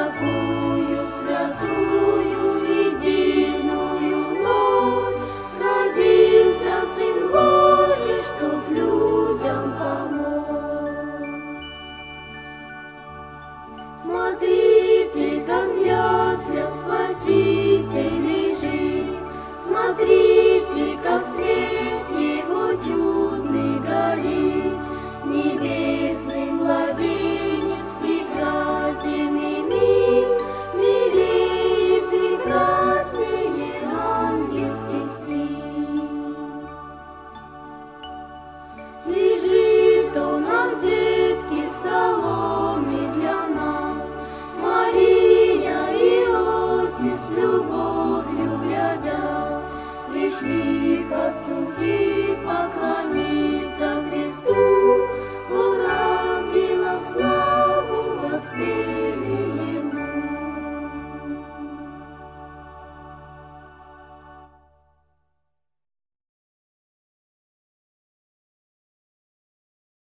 такую святую и дивную ночь родился Сын Божий, чтоб людям помочь. Смотрите, как в яслях Спаситель лежит, смотрите, как свет Его чудный горит, небесный младенец прекрасен и мил, милее прекраснее ангельских сил. Лежит он, детки, в соломе для нас, Мария и Иосиф с любовью глядя, пришли пастухи поклониться.